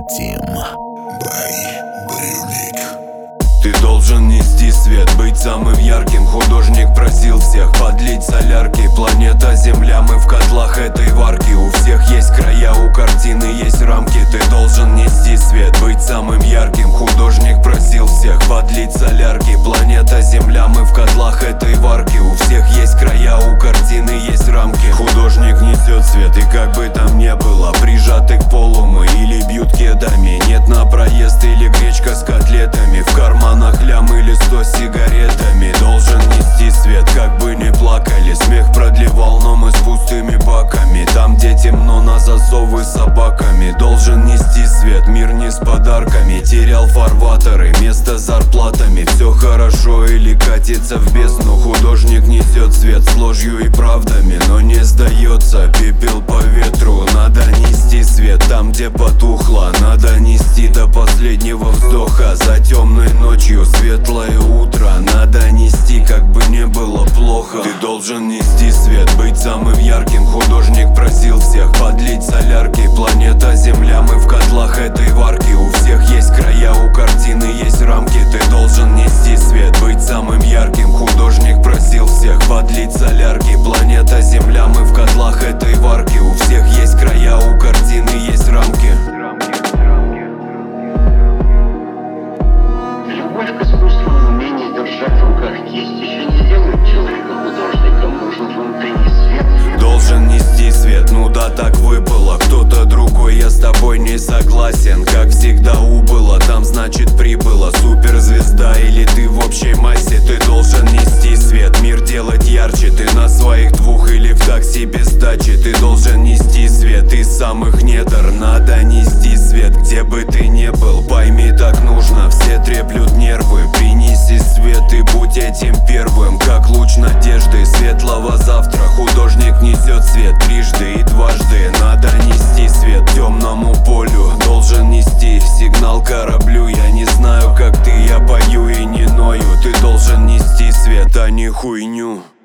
Тим. Ты должен нести свет, быть самым ярким. Художник просил всех подлить солярки. Планета Земля, мы в котлах этой варки. У всех есть края, у картины есть рамки. Ты должен нести свет, быть самым ярким. Художник просил всех подлить солярки. Планета Земля, мы в котлах этой варки. У всех есть края, у картины есть рамки. Художник несет свет, и как бы там ни было, прижаты к полу мы или бьют кедами. Нет на проезд или гречка с котлетами. В карманах лям или 100 сигаретами. Должен нести свет, как бы не плакали. Смех продлив волном и с пустыми баками. Там, где темно, на засовы с собаками. Должен нести свет, мир не с подарками. Терял фарватеры, место с зарплатами. Все хорошо или катится в бездну. Художник несет свет с ложью и правдами, но не сдается, пепел по ветру. Надо нести свет там, где потухло. Надо нести до последнего вздоха. За темной ночью светлое утро. Надо нести, как бы не было плохо. Ты должен нести свет, быть самым ярким. Художник просил всех подлить солярки. Планета Земля, мы в котлах этой варки. У всех есть края, у картины есть рамки. Ты должен нести свет, быть самым ярким. Художник просил всех подлить солярки. Планета Земля, мы в котлах этой варки. У всех есть края, у картины есть рамки. Любовь к искусству и умение держать в руках кисть еще не делает человека художником. Нужен внутренний свет. Должен нести свет, ну да, так выпало. Кто-то другой, я с тобой не согласен. Как всегда убыло, там значит прибыло. Суперзвезда или ты в общей массе. Ты должен нести свет, мир делать ярче. Ты на своих двух или в такси без дачи. Ты должен нести свет из самых недр. Надо нести свет, где бы ты ни был. Пойми, так нужно, все треплют нервы. Принеси свет и будь этим первым. Как луч надежды светлого завтра. Художник несет свет трижды и дважды. Надо нести свет темному полю. Должен нести сигнал кораблю. Я не знаю, как ты, я пою и не ною. Ты должен нести свет, а не хуйню.